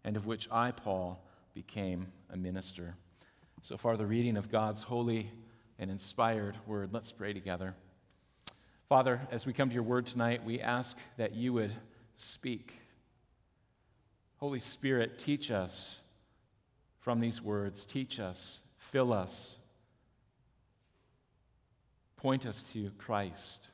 and of which I, Paul, became a minister. So far, the reading of God's holy and inspired word. Let's pray together. Father, as we come to your word tonight, we ask that you would speak. Holy Spirit, teach us from these words. Teach us, fill us, point us to Christ.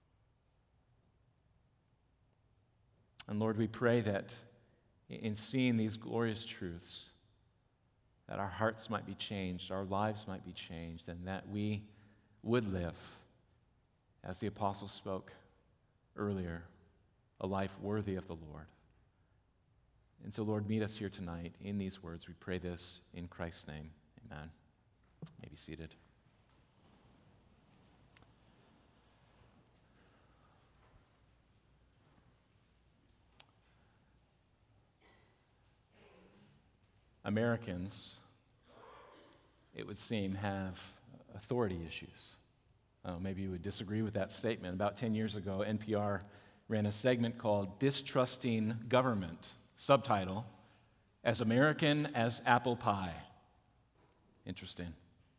And Lord, we pray that in seeing these glorious truths, that our hearts might be changed, our lives might be changed, and that we would live, as the apostle spoke earlier, a life worthy of the Lord. And so, Lord, meet us here tonight in these words. We pray this in Christ's name. Amen. You may be seated. Americans, it would seem, have authority issues. Maybe you would disagree with that statement. About 10 years ago, NPR ran a segment called Distrusting Government, subtitle, As American as Apple Pie. Interesting.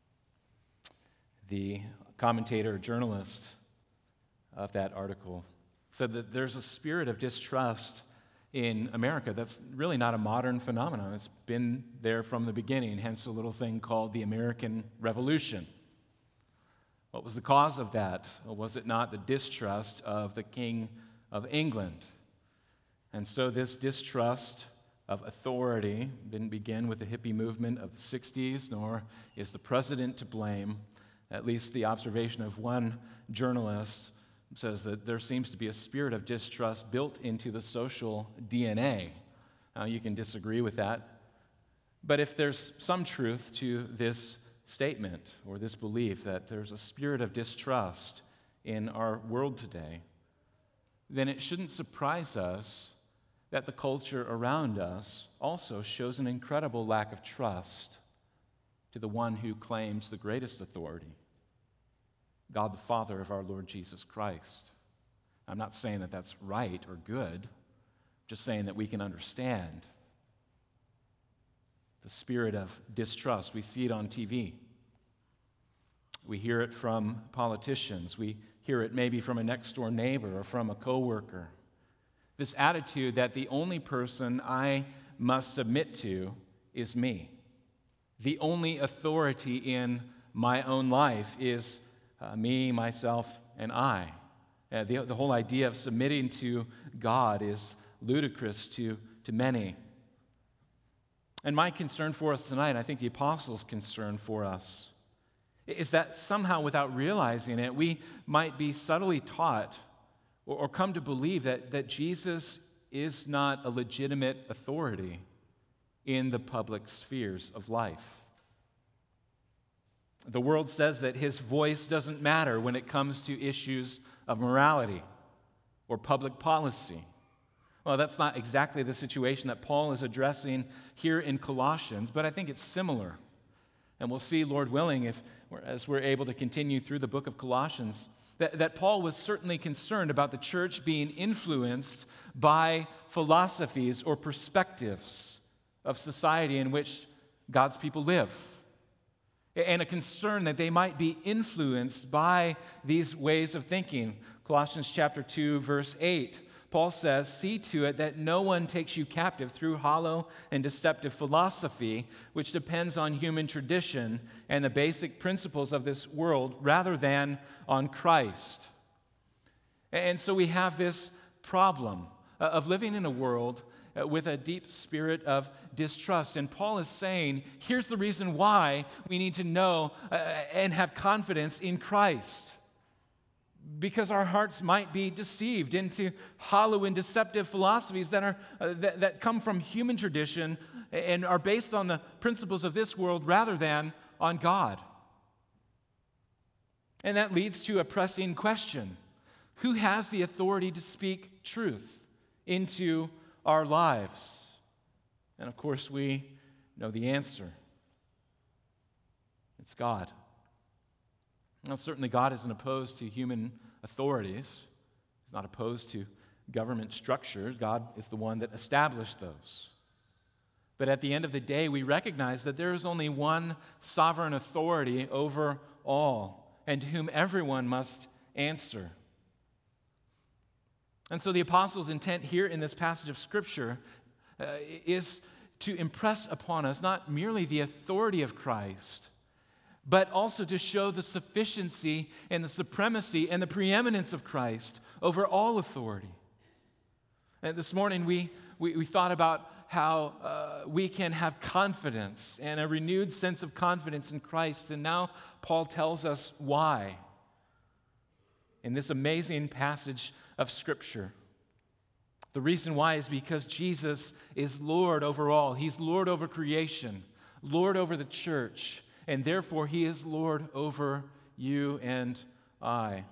The commentator, journalist of that article said that there's a spirit of distrust in America that's really not a modern phenomenon. It's been there from the beginning, hence a little thing called the American Revolution. What was the cause of that? Or was it not the distrust of the King of England? And so this distrust of authority didn't begin with the hippie movement of the 60s, nor is the president to blame. At least the observation of one journalist says that there seems to be a spirit of distrust built into the social DNA. Now, you can disagree with that, but if there's some truth to this statement or this belief that there's a spirit of distrust in our world today, then it shouldn't surprise us that the culture around us also shows an incredible lack of trust to the one who claims the greatest authority, God the Father of our Lord Jesus Christ. I'm not saying that that's right or good, just saying that we can understand the spirit of distrust. We see it on TV. We hear it from politicians. We hear it maybe from a next-door neighbor or from a coworker. This attitude that the only person I must submit to is me. The only authority in my own life is me, myself, and I. The whole idea of submitting to God is ludicrous to many. And my concern for us tonight, I think the apostles' concern for us, is that somehow without realizing it, we might be subtly taught or come to believe that Jesus is not a legitimate authority in the public spheres of life. The world says that his voice doesn't matter when it comes to issues of morality or public policy. Well, that's not exactly the situation that Paul is addressing here in Colossians, but I think it's similar. And we'll see, Lord willing, as we're able to continue through the book of Colossians, that Paul was certainly concerned about the church being influenced by philosophies or perspectives of society in which God's people live, and a concern that they might be influenced by these ways of thinking. Colossians chapter 2, verse 8, Paul says, "See to it that no one takes you captive through hollow and deceptive philosophy, which depends on human tradition and the basic principles of this world rather than on Christ." And so we have this problem of living in a world with a deep spirit of distrust. And Paul is saying, here's the reason why we need to know and have confidence in Christ. Because our hearts might be deceived into hollow and deceptive philosophies that come from human tradition and are based on the principles of this world rather than on God. And that leads to a pressing question. Who has the authority to speak truth into our lives? And of course, we know the answer. It's God. Now, certainly God isn't opposed to human authorities. He's not opposed to government structures. God is the one that established those. But at the end of the day, we recognize that there is only one sovereign authority over all, and to whom everyone must answer. And so the apostles' intent here in this passage of Scripture is to impress upon us not merely the authority of Christ, but also to show the sufficiency and the supremacy and the preeminence of Christ over all authority. And this morning we thought about how we can have confidence and a renewed sense of confidence in Christ, and now Paul tells us why in this amazing passage of Scripture. The reason why is because Jesus is Lord over all. He's Lord over creation, Lord over the church, and therefore He is Lord over you and I.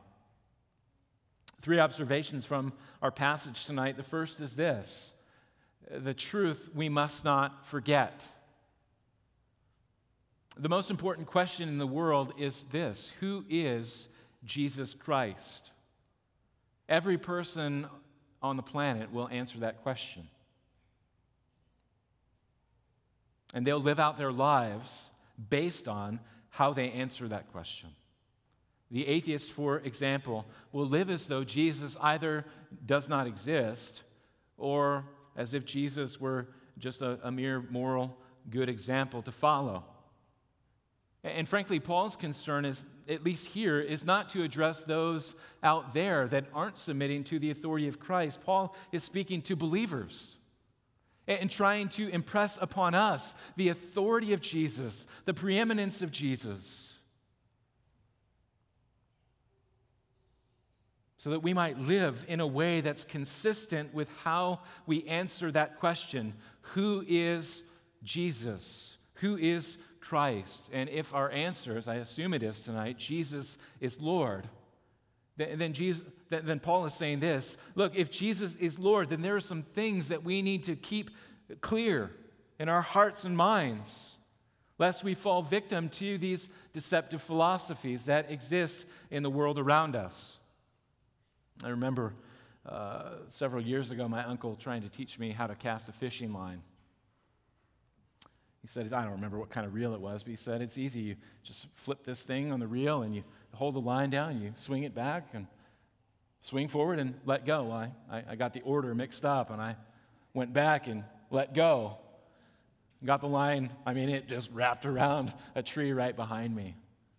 3 observations from our passage tonight. The first is this: the truth we must not forget. The most important question in the world is this: who is Jesus Christ? Every person on the planet will answer that question. And they'll live out their lives based on how they answer that question. The atheist, for example, will live as though Jesus either does not exist or as if Jesus were just a mere moral good example to follow. And frankly, Paul's concern is, at least here, is not to address those out there that aren't submitting to the authority of Christ. Paul is speaking to believers and trying to impress upon us the authority of Jesus, the preeminence of Jesus, so that we might live in a way that's consistent with how we answer that question: who is Jesus? Who is Christ? And if our answer, as I assume it is tonight, Jesus is Lord, then Paul is saying this: look, if Jesus is Lord, then there are some things that we need to keep clear in our hearts and minds, lest we fall victim to these deceptive philosophies that exist in the world around us. I remember several years ago my uncle trying to teach me how to cast a fishing line. He said, I don't remember what kind of reel it was, but he said, it's easy. You just flip this thing on the reel and you hold the line down and you swing it back and swing forward and let go. Well, I got the order mixed up and I went back and let go. Got the line, it just wrapped around a tree right behind me.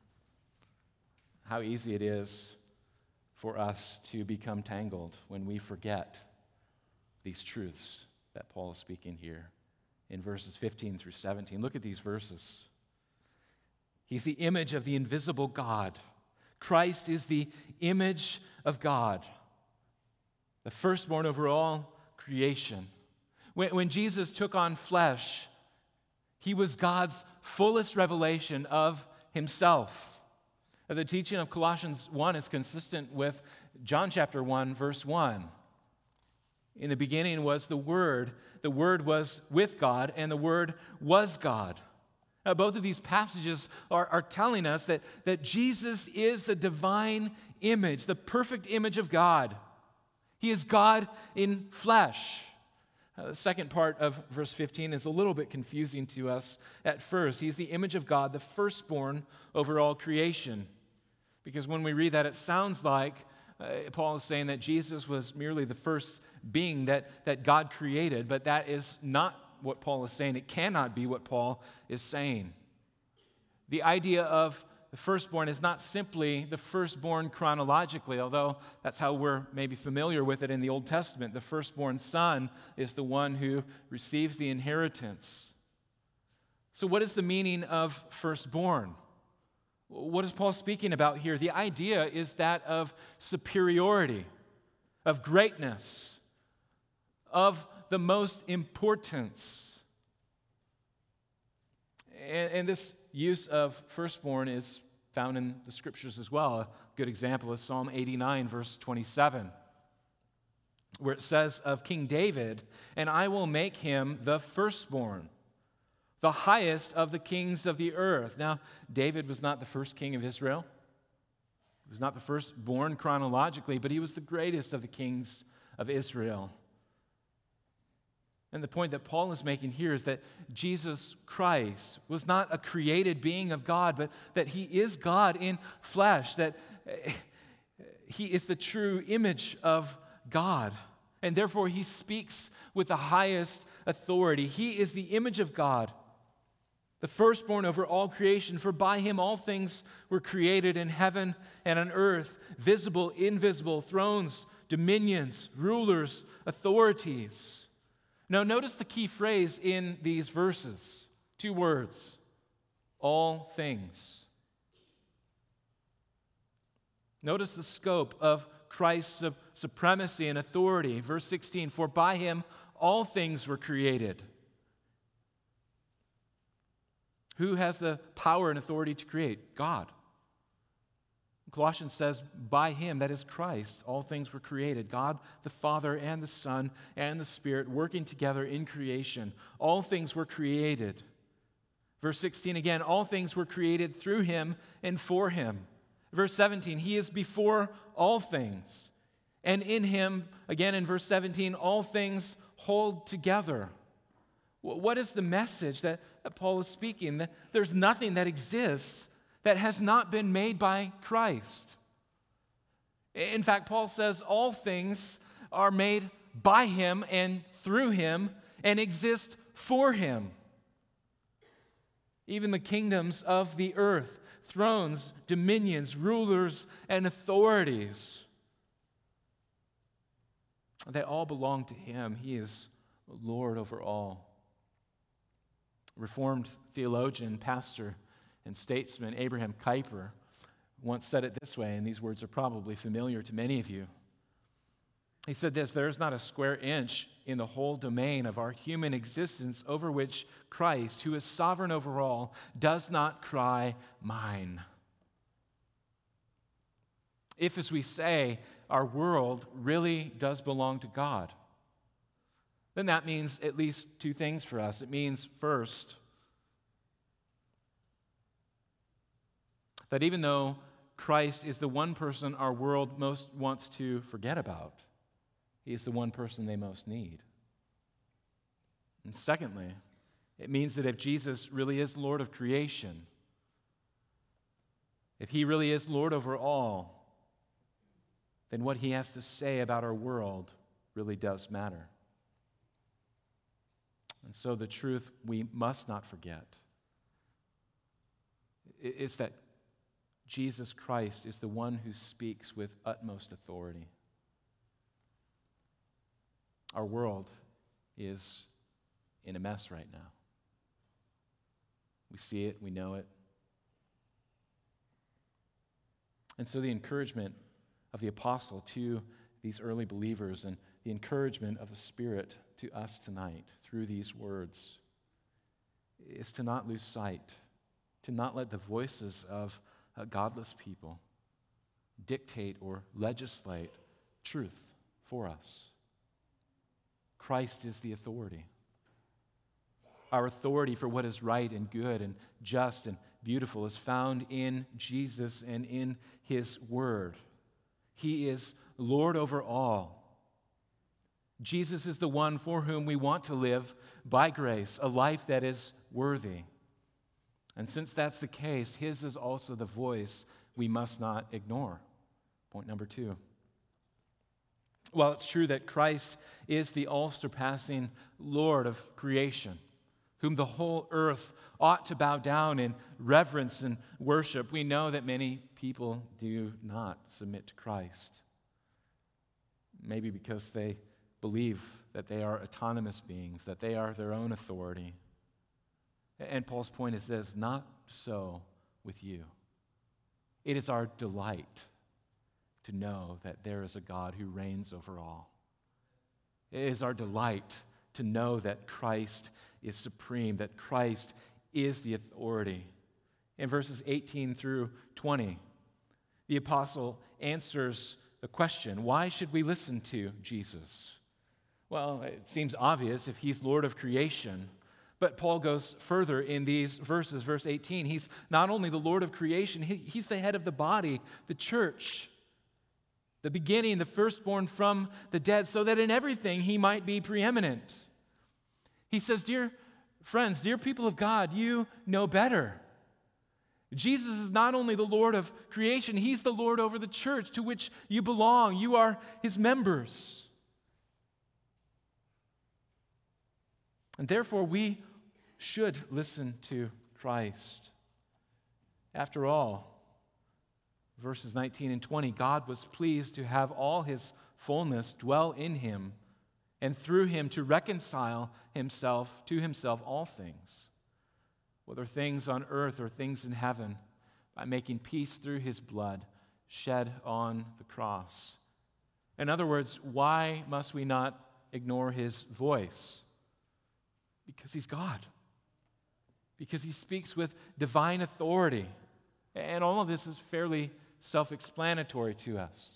How easy it is for us to become tangled when we forget these truths that Paul is speaking here in verses 15 through 17. Look at these verses. He's the image of the invisible God. Christ is the image of God, the firstborn over all creation. When Jesus took on flesh, He was God's fullest revelation of Himself. The teaching of Colossians 1 is consistent with John chapter 1, verse 1. In the beginning was the Word was with God, and the Word was God. Now, both of these passages are telling us that Jesus is the divine image, the perfect image of God. He is God in flesh. The second part of verse 15 is a little bit confusing to us at first. He's the image of God, the firstborn over all creation. Because when we read that, it sounds like Paul is saying that Jesus was merely the first being that God created, but that is not what Paul is saying. It cannot be what Paul is saying. The idea of the firstborn is not simply the firstborn chronologically, although that's how we're maybe familiar with it in the Old Testament. The firstborn son is the one who receives the inheritance. So what is the meaning of firstborn? What is Paul speaking about here? The idea is that of superiority, of greatness, of the most importance. And this use of firstborn is found in the Scriptures as well. A good example is Psalm 89, verse 27, where it says of King David, "And I will make him the firstborn, the highest of the kings of the earth." Now, David was not the first king of Israel. He was not the firstborn chronologically, but he was the greatest of the kings of Israel. And the point that Paul is making here is that Jesus Christ was not a created being of God, but that he is God in flesh, that he is the true image of God. And therefore, he speaks with the highest authority. He is the image of God, the firstborn over all creation. For by him all things were created in heaven and on earth, visible, invisible, thrones, dominions, rulers, authorities. Now, notice the key phrase in these verses. 2 words. All things. Notice the scope of Christ's supremacy and authority. Verse 16, for by him all things were created. Who has the power and authority to create? God. Colossians says, by him, that is Christ, all things were created. God, the Father, and the Son, and the Spirit working together in creation. All things were created. Verse 16 again, all things were created through him and for him. Verse 17, he is before all things. And in him, again in verse 17, all things hold together. What is the message that Paul is speaking? That there's nothing that exists that has not been made by Christ. In fact, Paul says all things are made by him and through him and exist for him. Even the kingdoms of the earth, thrones, dominions, rulers, and authorities, they all belong to him. He is Lord over all. Reformed theologian, pastor, and statesman Abraham Kuyper once said it this way, and these words are probably familiar to many of you. He said this, there is not a square inch in the whole domain of our human existence over which Christ, who is sovereign over all, does not cry, mine. If, as we say, our world really does belong to God, then that means at least 2 things for us. It means, first, that even though Christ is the one person our world most wants to forget about, he is the one person they most need. And secondly, it means that if Jesus really is Lord of creation, if he really is Lord over all, then what he has to say about our world really does matter. And so the truth we must not forget is that Jesus Christ is the one who speaks with utmost authority. Our world is in a mess right now. We see it, we know it. And so the encouragement of the apostle to these early believers and the encouragement of the Spirit to us tonight through these words is to not lose sight, to not let the voices of godless people dictate or legislate truth for us. Christ is the authority. Our authority for what is right and good and just and beautiful is found in Jesus and in his word. He is Lord over all. Jesus is the one for whom we want to live by grace, a life that is worthy. And since that's the case, his is also the voice we must not ignore. Point number 2. While it's true that Christ is the all-surpassing Lord of creation, whom the whole earth ought to bow down in reverence and worship, we know that many people do not submit to Christ. Maybe because they believe that they are autonomous beings, that they are their own authority. And Paul's point is this, not so with you. It is our delight to know that there is a God who reigns over all. It is our delight to know that Christ is supreme, that Christ is the authority. In verses 18 through 20, the apostle answers the question, why should we listen to Jesus? Well, it seems obvious if he's Lord of creation. But Paul goes further in these verses. Verse 18, he's not only the Lord of creation, he's the head of the body, the church, the beginning, the firstborn from the dead, so that in everything he might be preeminent. He says, dear friends, dear people of God, you know better. Jesus is not only the Lord of creation, He's the Lord over the church to which you belong. You are His members. And therefore, we should listen to Christ. After all, verses 19 and 20, God was pleased to have all His fullness dwell in Him, and through Him to reconcile to Himself all things, whether things on earth or things in heaven, by making peace through His blood shed on the cross. In other words, why must we not ignore His voice? Because He's God. Because He speaks with divine authority. And all of this is fairly self-explanatory to us.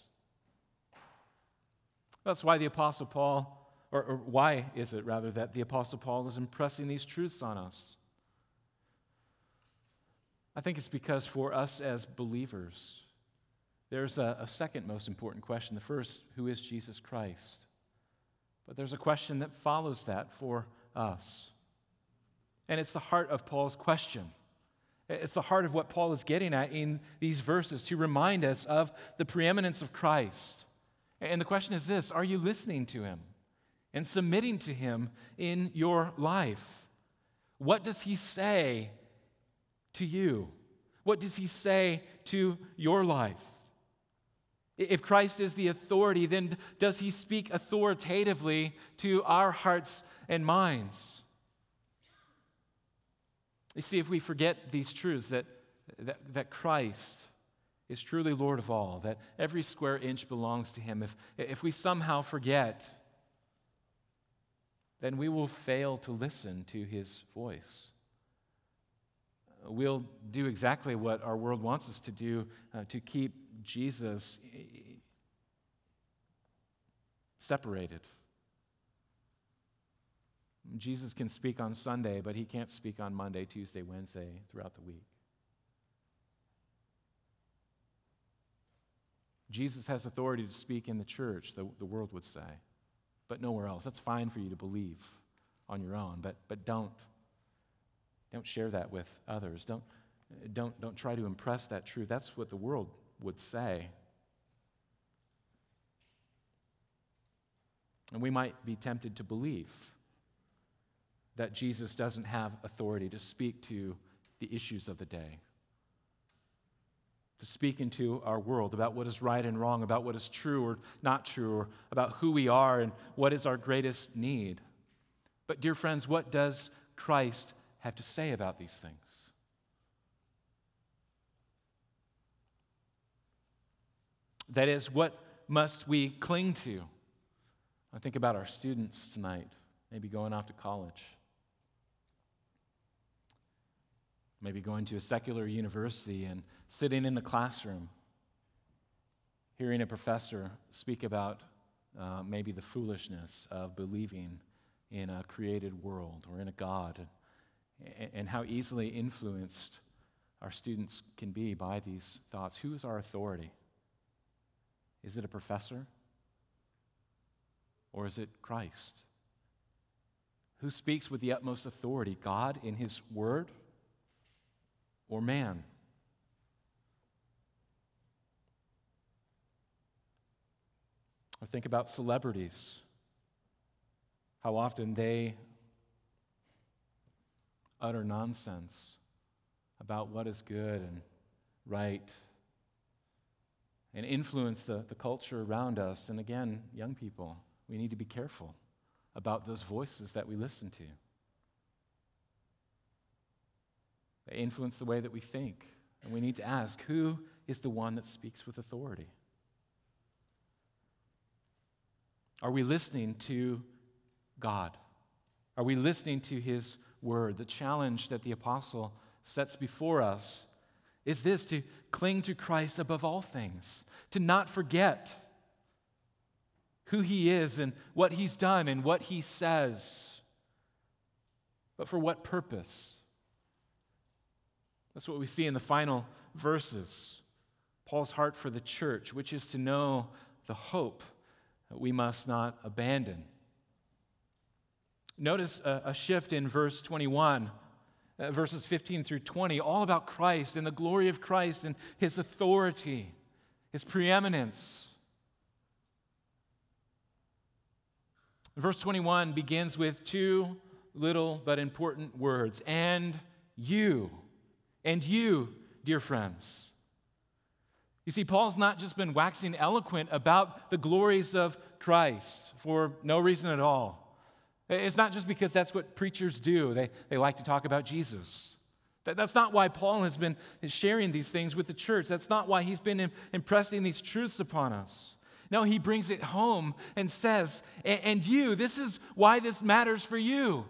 That's why the Apostle Paul, or why is it rather that the Apostle Paul is impressing these truths on us? I think it's because for us as believers, there's a second most important question. The first, who is Jesus Christ? But there's a question that follows that for us. And it's the heart of Paul's question. It's the heart of what Paul is getting at in these verses to remind us of the preeminence of Christ. And the question is this: are you listening to Him and submitting to Him in your life? What does He say to you? What does He say to your life? If Christ is the authority, then does He speak authoritatively to our hearts and minds? You see, if we forget these truths, that Christ is truly Lord of all, that every square inch belongs to Him, if we somehow forget, then we will fail to listen to His voice. We'll do exactly what our world wants us to do, to keep Jesus separated. Jesus can speak on Sunday, but He can't speak on Monday, Tuesday, Wednesday, throughout the week. Jesus has authority to speak in the church, the world would say, but nowhere else. That's fine for you to believe on your own, but don't share that with others. Don't try to impress that truth. That's what the world would say. And we might be tempted to believe that Jesus doesn't have authority to speak to the issues of the day, to speak into our world about what is right and wrong, about what is true or not true, or about who we are and what is our greatest need. But dear friends, what does Christ have to say about these things? That is, what must we cling to? I think about our students tonight, maybe going off to college, maybe going to a secular university and sitting in the classroom, hearing a professor speak about maybe the foolishness of believing in a created world or in a God, and how easily influenced our students can be by these thoughts. Who is our authority? Is it a professor? Or is it Christ? Who speaks with the utmost authority, God in His Word or man? Or think about celebrities, how often they utter nonsense about what is good and right and influence the culture around us. And again, young people, we need to be careful about those voices that we listen to. They influence the way that we think. And we need to ask, who is the one that speaks with authority? Are we listening to God? Are we listening to His Word? The challenge that the apostle sets before us is this: to cling to Christ above all things, to not forget who He is and what He's done and what He says. But for what purpose? That's what we see in the final verses. Paul's heart for the church, which is to know the hope that we must not abandon. Notice a shift in verse 21, verses 15 through 20, all about Christ and the glory of Christ and his authority, his preeminence. Verse 21 begins with two little but important words, and you, dear friends. You see, Paul's not just been waxing eloquent about the glories of Christ for no reason at all. It's not just because that's what preachers do. They like to talk about Jesus. That's not why Paul has been sharing these things with the church. That's not why he's been impressing these truths upon us. No, he brings it home and says, and you, this is why this matters for you.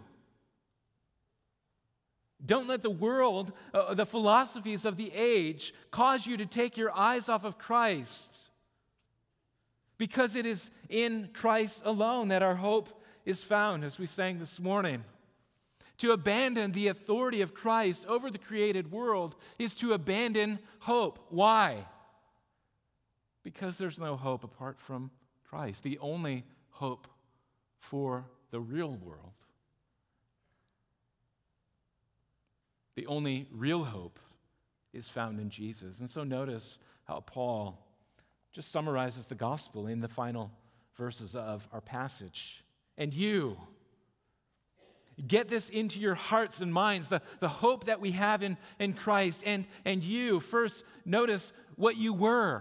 Don't let the world, the philosophies of the age, cause you to take your eyes off of Christ. Because it is in Christ alone that our hope is found, as we sang this morning. To abandon the authority of Christ over the created world is to abandon hope. Why? Because there's no hope apart from Christ, the only hope for the real world. The only real hope is found in Jesus. And so notice how Paul just summarizes the gospel in the final verses of our passage. And you, get this into your hearts and minds, the hope that we have in Christ. And you, first, notice what you were.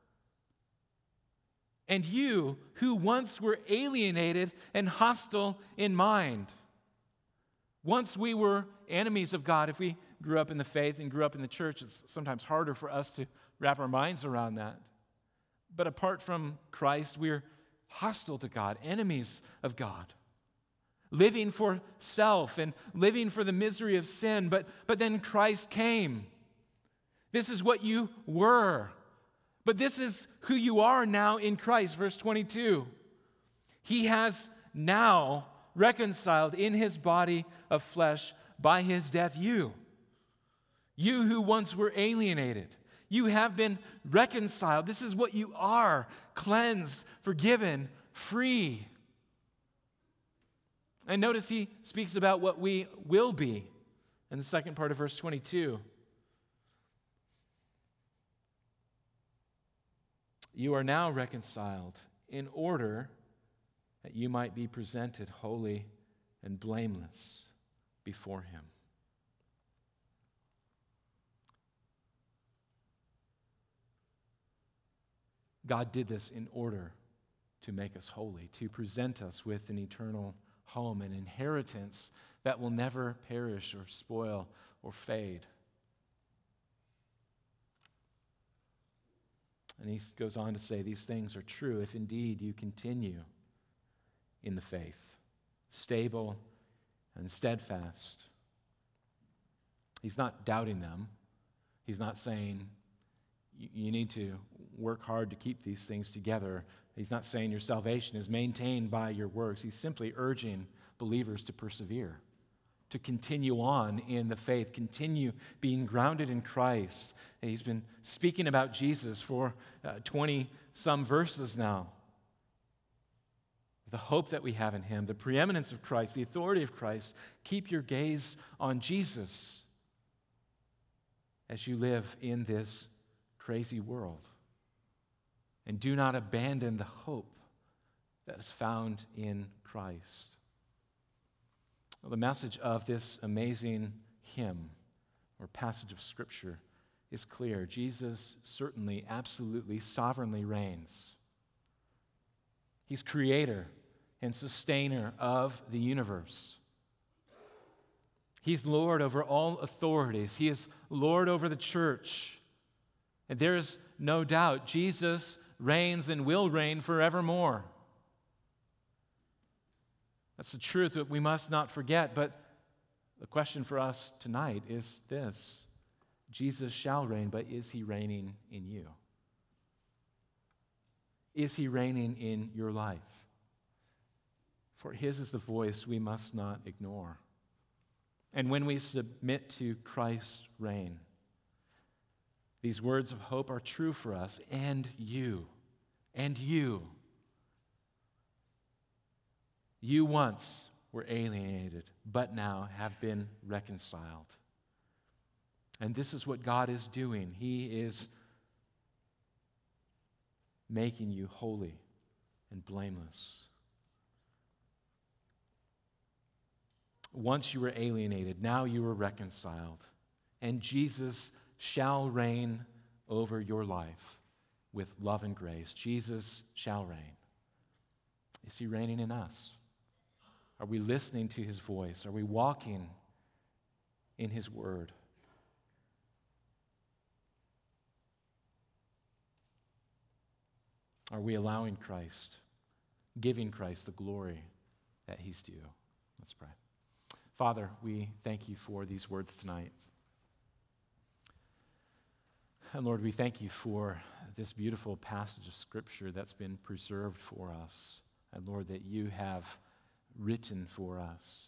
And you, who once were alienated and hostile in mind. Once we were enemies of God. If we grew up in the faith and grew up in the church, it's sometimes harder for us to wrap our minds around that. But apart from Christ, we're hostile to God, enemies of God. Living for self and living for the misery of sin. But then Christ came. This is what you were. But this is who you are now in Christ. Verse 22. He has now reconciled in his body of flesh by his death you. You who once were alienated. You have been reconciled. This is what you are. Cleansed, forgiven, free. And notice he speaks about what we will be in the second part of verse 22. You are now reconciled in order that you might be presented holy and blameless before him. God did this in order to make us holy, to present us with an eternal home, an inheritance that will never perish or spoil or fade. And he goes on to say, these things are true if indeed you continue in the faith, stable and steadfast. He's not doubting them. He's not saying you need to work hard to keep these things together. He's not saying your salvation is maintained by your works. He's simply urging believers to persevere, to continue on in the faith, continue being grounded in Christ. And he's been speaking about Jesus for 20-some verses now. The hope that we have in him, the preeminence of Christ, the authority of Christ. Keep your gaze on Jesus as you live in this crazy world. And do not abandon the hope that is found in Christ. Well, the message of this amazing hymn or passage of Scripture is clear. Jesus certainly, absolutely, sovereignly reigns. He's creator and sustainer of the universe. He's Lord over all authorities. He is Lord over the church. And there is no doubt Jesus reigns and will reign forevermore. That's the truth that we must not forget. But the question for us tonight is this: Jesus shall reign, but is he reigning in you? Is he reigning in your life? For his is the voice we must not ignore. And when we submit to Christ's reign, these words of hope are true for us and you. And you. You once were alienated, but now have been reconciled. And this is what God is doing. He is making you holy and blameless. Once you were alienated, now you are reconciled. And Jesus shall reign over your life with love and grace. Jesus shall reign. Is he reigning in us? Are we listening to his voice? Are we walking in his word? Are we allowing Christ, giving Christ the glory that he's due? Let's pray. Father, we thank you for these words tonight. And Lord, we thank you for this beautiful passage of Scripture that's been preserved for us. And Lord, that you have written for us.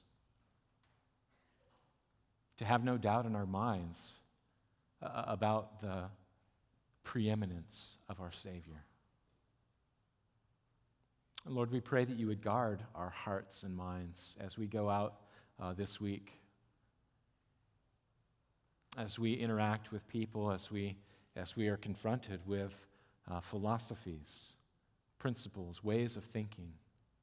To have no doubt in our minds about the preeminence of our Savior. And Lord, we pray that you would guard our hearts and minds as we go out this week, as we interact with people, as we are confronted with philosophies, principles, ways of thinking.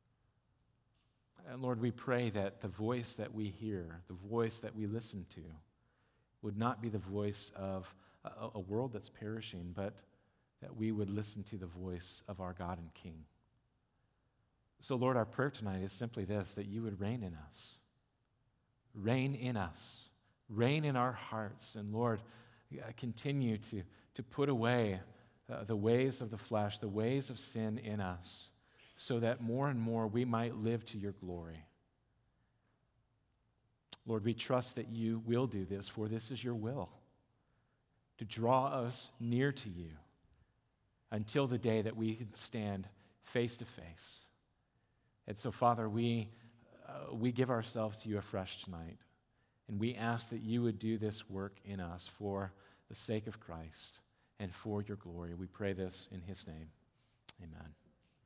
And Lord, we pray that the voice that we hear, the voice that we listen to, would not be the voice of a world that's perishing, but that we would listen to the voice of our God and King. So, Lord, our prayer tonight is simply this, that you would reign in us. Reign in us. Reign in our hearts. And, Lord, continue to put away the ways of the flesh, the ways of sin in us, so that more and more we might live to your glory. Lord, we trust that you will do this, for this is your will, to draw us near to you until the day that we can stand face to face. And so, Father, we give ourselves to you afresh tonight, and we ask that you would do this work in us for the sake of Christ and for your glory. We pray this in his name. Amen.